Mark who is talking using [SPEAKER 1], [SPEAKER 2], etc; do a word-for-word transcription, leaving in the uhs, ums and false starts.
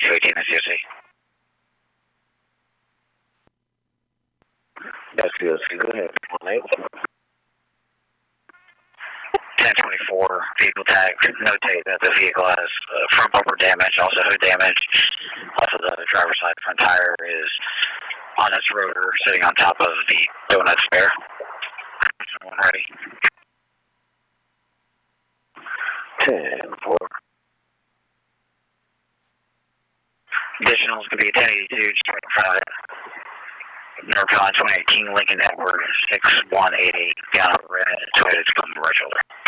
[SPEAKER 1] two eighteen S C O C.
[SPEAKER 2] S C O C, go ahead.
[SPEAKER 1] ten twenty-four, vehicle tag, notate that the vehicle has uh, front bumper damage, also hood damage. Also, the driver's side front tire is on its rotor, sitting on top of the donut spare. Someone ready?
[SPEAKER 2] ten four.
[SPEAKER 1] Additional is going to be a ten eighty-two, just right in front of it. North Carolina twenty eighteen Lincoln Edward six one eight eight, down on red, Toyota Tacoma right shoulder.